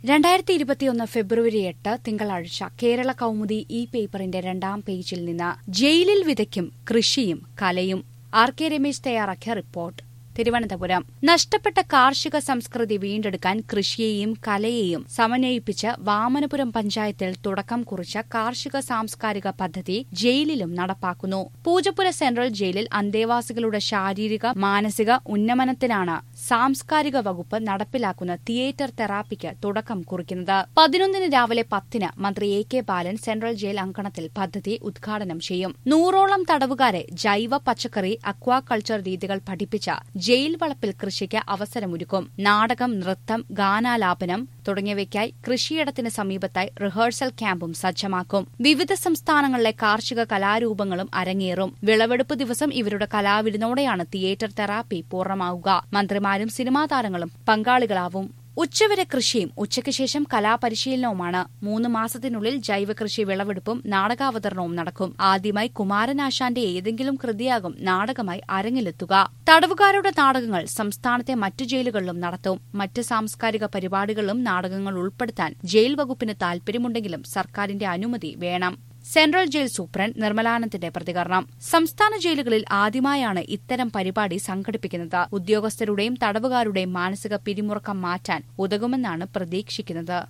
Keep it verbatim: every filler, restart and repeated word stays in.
രണ്ടായിരത്തി ഇരുപത്തിയൊന്ന് ഫെബ്രുവരി എട്ട് തിങ്കളാഴ്ച കേരള കൗമുദി ഈ പേപ്പറിന്റെ രണ്ടാം പേജിൽ നിന്ന് ജയിലിൽ വിതയ്ക്കും കൃഷിയും കലയും ആർ കെ രമേശ് തയ്യാറാക്കിയ റിപ്പോർട്ട്. തിരുവനന്തപുരം നഷ്ടപ്പെട്ട കാർഷിക സംസ്കൃതി വീണ്ടെടുക്കാൻ കൃഷിയെയും കലയെയും സമന്വയിപ്പിച്ച് വാമനപുരം പഞ്ചായത്തിൽ തുടക്കം കുറിച്ച കാർഷിക സാംസ്കാരിക പദ്ധതി ജയിലിലും നടപ്പാക്കുന്നു. പൂജപ്പുര സെൻട്രൽ ജയിലിൽ അന്തേവാസികളുടെ ശാരീരിക മാനസിക ഉന്നമനത്തിനാണ് സാംസ്കാരിക വകുപ്പ് നടപ്പിലാക്കുന്ന തിയേറ്റർ തെറാപ്പിക്ക് തുടക്കം കുറിക്കുന്നത്. പതിനൊന്നിന് രാവിലെ പത്തിന് മന്ത്രി A K Balan central jail അങ്കണത്തിൽ പദ്ധതി ഉദ്ഘാടനം ചെയ്യും. നൂറോളം തടവുകാരെ ജൈവ പച്ചക്കറി അക്വാകൾച്ചർ രീതികൾ പഠിപ്പിച്ച ജയിൽ വളപ്പിൽ കൃഷിക്ക് അവസരമൊരുക്കും. നാടകം, നൃത്തം, ഗാനാലാപനം തുടങ്ങിയവയ്ക്കായി കൃഷിയിടത്തിന് സമീപത്തായി റിഹേഴ്സൽ ക്യാമ്പും സജ്ജമാക്കും. വിവിധ സംസ്ഥാനങ്ങളിലെ കാർഷിക കലാരൂപങ്ങളും അരങ്ങേറും. വിളവെടുപ്പ് ദിവസം ഇവരുടെ കലാവിരുന്നോടെയാണ് തിയേറ്റർ തെറാപ്പി പൂർണ്ണമാവുക. മന്ത്രിമാരും സിനിമാ താരങ്ങളും പങ്കാളികളാവും. ഉച്ചവരെ കൃഷിയും ഉച്ചയ്ക്ക് ശേഷം കലാപരിശീലനവുമാണ്. മൂന്ന് മാസത്തിനുള്ളിൽ ജൈവകൃഷി വിളവെടുപ്പും നാടകാവതരണവും നടക്കും. ആദ്യമായി കുമാരനാശാന്റെ ഏതെങ്കിലും കൃതിയാകും നാടകമായി അരങ്ങിലെത്തുക. തടവുകാരുടെ നാടകങ്ങൾ സംസ്ഥാനത്തെ മറ്റു ജയിലുകളിലും നടത്തും. മറ്റ് സാംസ്കാരിക പരിപാടികളിലും നാടകങ്ങൾ ഉൾപ്പെടുത്താൻ ജയിൽ വകുപ്പിന് താൽപര്യമുണ്ടെങ്കിലും സർക്കാരിന്റെ അനുമതി വേണം. സെൻട്രൽ ജയിൽ സൂപ്രണ്ട് നിർമ്മലാനന്ദന്റെ പ്രതികരണം. സംസ്ഥാന ജയിലുകളിൽ ആദ്യമായാണ് ഇത്തരം പരിപാടി സംഘടിപ്പിക്കുന്നത്. ഉദ്യോഗസ്ഥരുടെയും തടവുകാരുടെയും മാനസിക പിരിമുറുക്കം മാറ്റാൻ ഉതകുമെന്നാണ് പ്രതീക്ഷിക്കുന്നത്.